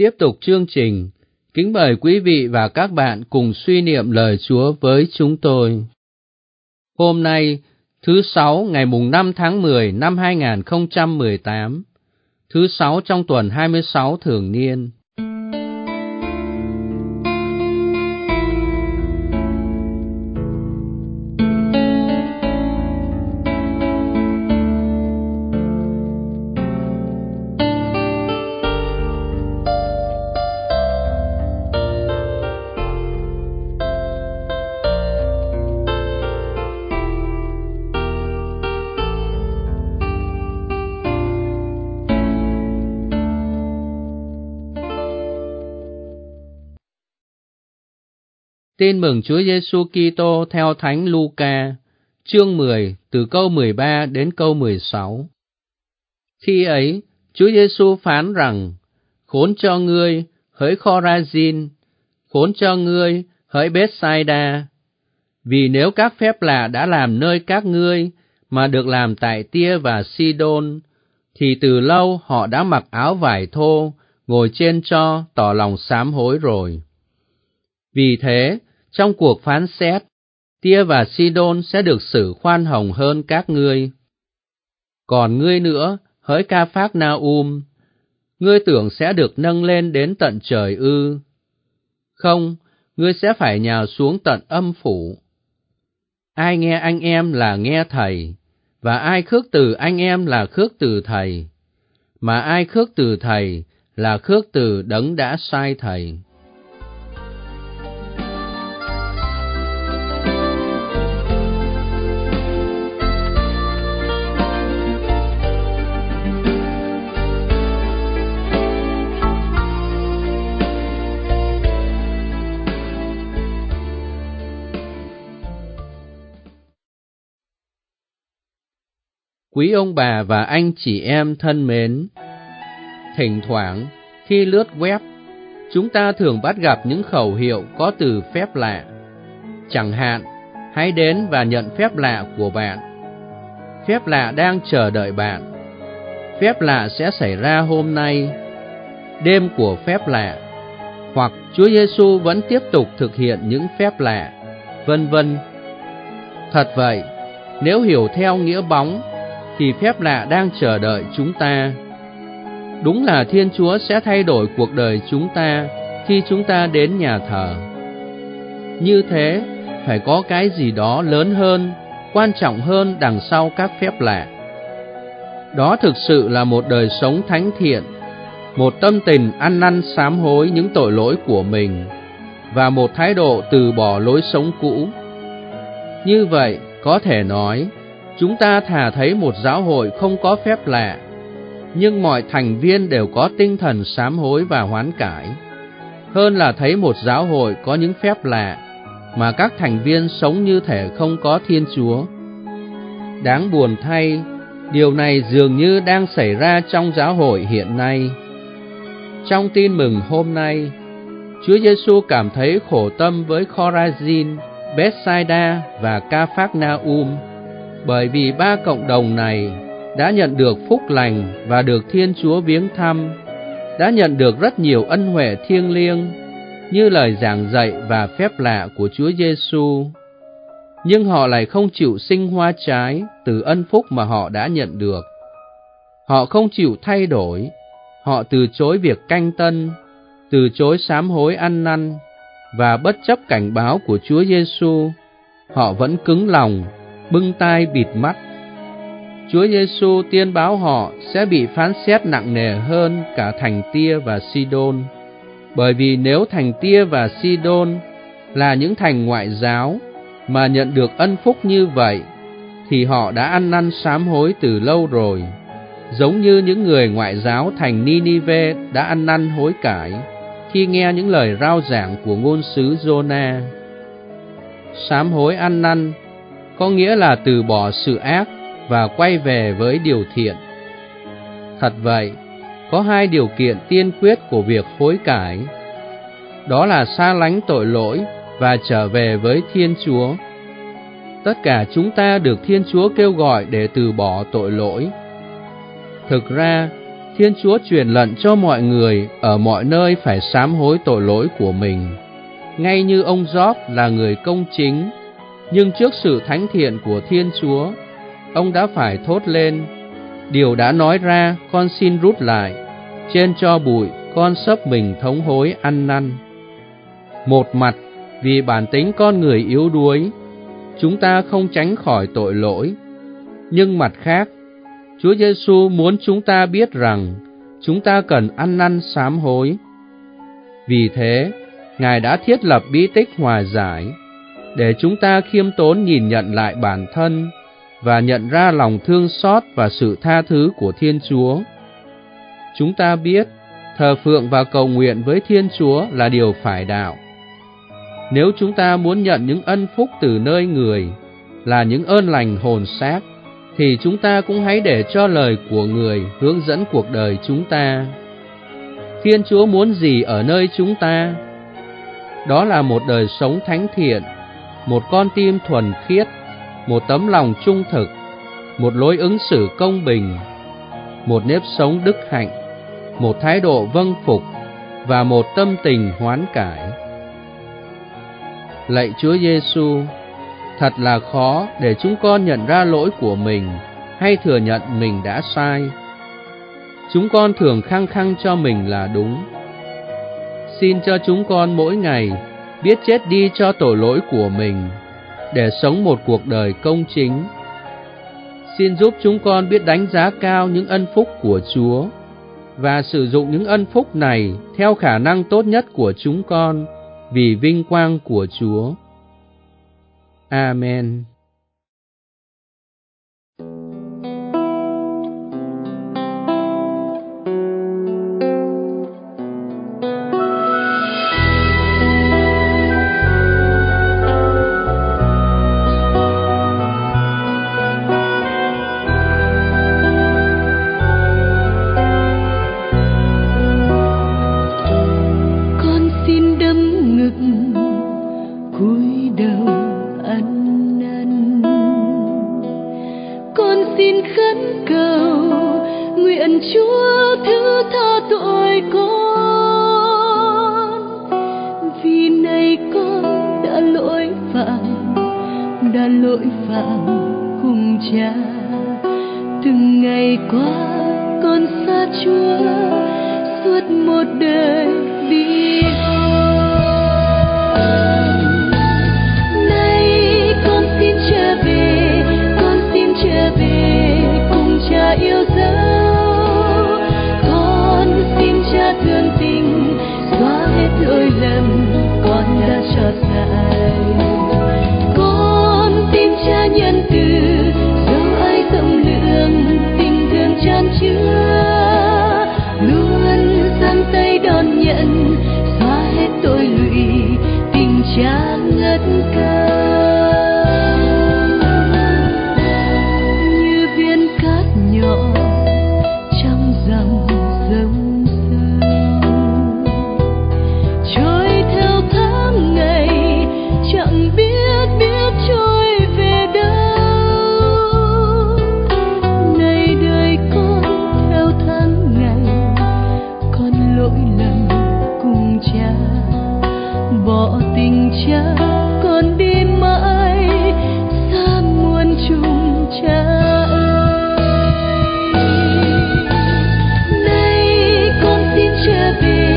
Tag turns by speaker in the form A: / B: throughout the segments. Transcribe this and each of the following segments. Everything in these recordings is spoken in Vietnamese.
A: Tiếp tục chương trình, kính mời quý vị và các bạn cùng suy niệm lời Chúa với chúng tôi. Hôm nay, thứ Sáu ngày mùng 5 tháng 10 năm 2018, thứ Sáu trong tuần 26 thường niên. Tin mừng Chúa Giêsu Kitô theo Thánh Luca, chương 10, từ câu 13 đến câu 16. Khi ấy, Chúa Giêsu phán rằng: Khốn cho ngươi, hỡi Khorazin! Khốn cho ngươi, hỡi Bethsaida! Vì nếu các phép lạ đã làm nơi các ngươi mà được làm tại Tia và Sidon, thì từ lâu họ đã mặc áo vải thô, ngồi trên tro, tỏ lòng sám hối rồi. Vì thế, trong cuộc phán xét, Tia và Sidon sẽ được xử khoan hồng hơn các ngươi. Còn ngươi nữa, hỡi Ca-phác-na-um, ngươi tưởng sẽ được nâng lên đến tận trời ư? Không, ngươi sẽ phải nhào xuống tận âm phủ. Ai nghe anh em là nghe thầy, và ai khước từ anh em là khước từ thầy, mà ai khước từ thầy là khước từ đấng đã sai thầy. Quý ông bà và anh chị em thân mến, thỉnh thoảng khi lướt web, chúng ta thường bắt gặp những khẩu hiệu có từ phép lạ. Chẳng hạn, hãy đến và nhận phép lạ của bạn. Phép lạ đang chờ đợi bạn. Phép lạ sẽ xảy ra hôm nay. Đêm của phép lạ. Hoặc Chúa Giêsu vẫn tiếp tục thực hiện những phép lạ, vân vân. Thật vậy, nếu hiểu theo nghĩa bóng, thì phép lạ đang chờ đợi chúng ta. Đúng là Thiên Chúa sẽ thay đổi cuộc đời chúng ta khi chúng ta đến nhà thờ. Như thế, phải có cái gì đó lớn hơn, quan trọng hơn đằng sau các phép lạ. Đó thực sự là một đời sống thánh thiện, một tâm tình ăn năn sám hối những tội lỗi của mình, và một thái độ từ bỏ lối sống cũ. Như vậy, có thể nói, chúng ta thà thấy một giáo hội không có phép lạ, nhưng mọi thành viên đều có tinh thần sám hối và hoán cải, hơn là thấy một giáo hội có những phép lạ, mà các thành viên sống như thể không có Thiên Chúa. Đáng buồn thay, điều này dường như đang xảy ra trong giáo hội hiện nay. Trong tin mừng hôm nay, Chúa Giêsu cảm thấy khổ tâm với Khorazin, Bethsaida và Ca-phác-na-um, bởi vì ba cộng đồng này đã nhận được phúc lành và được Thiên Chúa viếng thăm, đã nhận được rất nhiều ân huệ thiêng liêng như lời giảng dạy và phép lạ của Chúa Giêsu. Nhưng họ lại không chịu sinh hoa trái từ ân phúc mà họ đã nhận được. Họ không chịu thay đổi, họ từ chối việc canh tân, từ chối sám hối ăn năn, và bất chấp cảnh báo của Chúa Giêsu, họ vẫn cứng lòng, bưng tai bịt mắt. Chúa Giêsu tiên báo họ sẽ bị phán xét nặng nề hơn cả thành Tia và Sidon, bởi vì nếu thành Tia và Sidon là những thành ngoại giáo mà nhận được ân phúc như vậy, thì họ đã ăn năn sám hối từ lâu rồi, giống như những người ngoại giáo thành Ninive đã ăn năn hối cải khi nghe những lời rao giảng của ngôn sứ Giô-na. Sám hối ăn năn có nghĩa là từ bỏ sự ác và quay về với điều thiện. Thật vậy, có hai điều kiện tiên quyết của việc hối cải. Đó là xa lánh tội lỗi và trở về với Thiên Chúa. Tất cả chúng ta được Thiên Chúa kêu gọi để từ bỏ tội lỗi. Thực ra, Thiên Chúa truyền lệnh cho mọi người ở mọi nơi phải sám hối tội lỗi của mình. Ngay như ông Gióp là người công chính, nhưng trước sự thánh thiện của Thiên Chúa, ông đã phải thốt lên: điều đã nói ra con xin rút lại, trên tro bụi con xấp mình thống hối ăn năn. Một mặt, vì bản tính con người yếu đuối, chúng ta không tránh khỏi tội lỗi. Nhưng mặt khác, Chúa Giêsu muốn chúng ta biết rằng chúng ta cần ăn năn sám hối. Vì thế, Ngài đã thiết lập bí tích hòa giải, để chúng ta khiêm tốn nhìn nhận lại bản thân và nhận ra lòng thương xót và sự tha thứ của Thiên Chúa. Chúng ta biết thờ phượng và cầu nguyện với Thiên Chúa là điều phải đạo. Nếu chúng ta muốn nhận những ân phúc từ nơi người, là những ơn lành hồn xác, thì chúng ta cũng hãy để cho lời của người hướng dẫn cuộc đời chúng ta. Thiên Chúa muốn gì ở nơi chúng ta? Đó là một đời sống thánh thiện, một con tim thuần khiết, một tấm lòng trung thực, một lối ứng xử công bình, một nếp sống đức hạnh, một thái độ vâng phục và một tâm tình hoán cải. Lạy Chúa Giêsu, thật là khó để chúng con nhận ra lỗi của mình hay thừa nhận mình đã sai. Chúng con thường khăng khăng cho mình là đúng. Xin cho chúng con mỗi ngày biết chết đi cho tội lỗi của mình, để sống một cuộc đời công chính. Xin giúp chúng con biết đánh giá cao những ân phúc của Chúa và sử dụng những ân phúc này theo khả năng tốt nhất của chúng con, vì vinh quang của Chúa. Amen.
B: Chúa thứ tha tội con, vì này con đã lỗi phạm cùng Cha. Từng ngày qua con xa Chúa suốt một đời bi hôn. Nay con xin trở về cùng Cha yêu dấu. Cha thương tình xóa hết lỗi lầm con đã trót dại. Con tin Cha nhân từ dẫu ai rộng lượng, tình thương chan chứa, luôn giang tay đón nhận xóa hết tội lụy, tình Cha ngất cao. Như viên cát nhỏ trong dòng sông, bỏ tình Cha con đi mãi xa muôn trùng. Cha ơi, nay con xin trở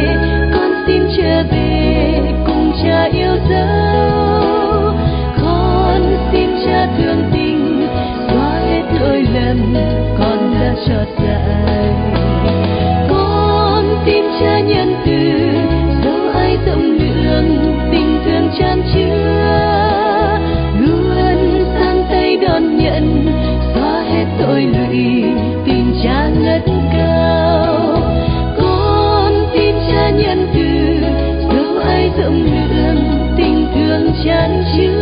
B: về cùng Cha yêu dấu. Con xin Cha thương tình xóa hết lỗi lầm con đã trót dại. Con tin Cha nhân từ dẫu ai rộng lượng, tình thương chan chứa, luôn giang tay đón nhận xóa hết tội lụy, tình Cha ngất cao. Con tin Cha nhân từ dẫu ai rộng lượng, tình thương chan chứa,